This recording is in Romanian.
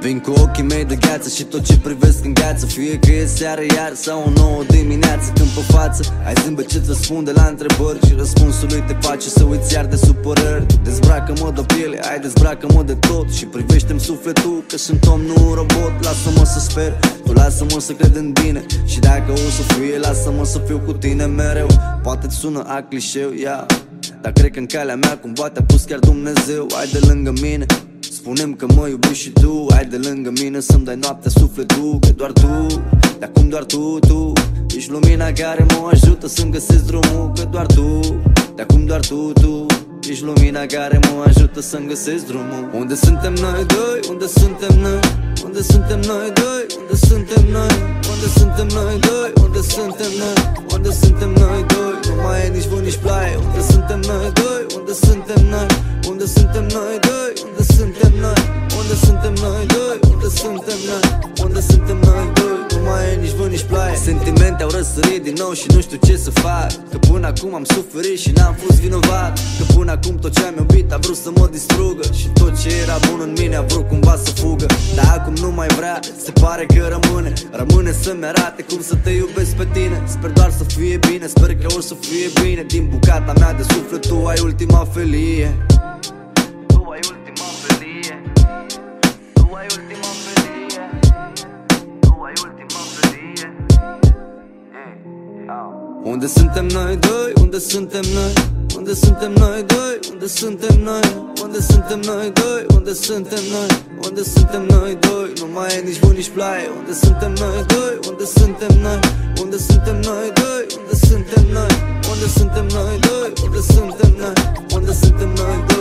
Vin cu ochii mei de gheață și tot ce privesc în gheață. Fie că e seară iar sau o nouă dimineață. Când pe față ai zâmbet ce-ți răspunde la întrebări și răspunsul lui te face să uiți iar de supărări. Tu dezbracă-mă de piele, hai dezbracă-mă de tot și privește-mi sufletul că sunt om, nu un robot. Lasă-mă să sper, tu lasă-mă să cred în bine și dacă o să fie, lasă-mă să fiu cu tine mereu. Poate-ți sună a clișeu, yeah, dar cred că în calea mea cumva te-a pus chiar Dumnezeu. Hai de lângă mine, spune-mi că mă iubești și tu. Hai de lângă mine să-mi dai noaptea sufletul, că doar tu, de acum doar tu ești lumina care mă ajută să-mi găsesc drumul. Că doar tu, de acum doar tu ești lumina care mă ajută să-mi găsesc drumul. Unde suntem noi doi? Unde suntem noi? Unde suntem noi doi? Unde suntem noi? Unde suntem noi doi? Unde suntem noi? Unde suntem noi doi? Nu mai e nici vânt, nici ploaie. Unde suntem noi doi? Unde suntem noi? Unde suntem noi doi? Unde suntem noi? Unde suntem noi doi? Unde suntem noi? Unde suntem noi doi? Nu mai e nici vânt, nici ploaie. Sentimente au răsărit din nou și nu știu ce să fac. Că până acum am suferit și n-am fost vinovat. Că până acum tot ce am iubit a vrut să mă distrugă și tot ce era bun în mine a vrut cumva să fugă. Dar acum nu mai vrea, se pare că rămâne să-mi arate cum să te iubesc pe tine. Sper doar să fie bine, sper că o să fie bine. Din bucata mea de suflet tu ai ultima felie. Tu ai ultima felie. Tu ai ultima felie. Tu ai ultima felie. Unde suntem noi doi? Unde suntem noi? Unde suntem noi doi? Unde suntem noi? Unde suntem noi doi? Unde suntem noi? Unde suntem noi doi? Nu mai e nici vânt, nici ploaie. Unde suntem noi doi? Unde suntem noi? Unde suntem noi doi? Unde suntem noi? Unde suntem noi doi? Unde suntem noi? Unde suntem noi doi?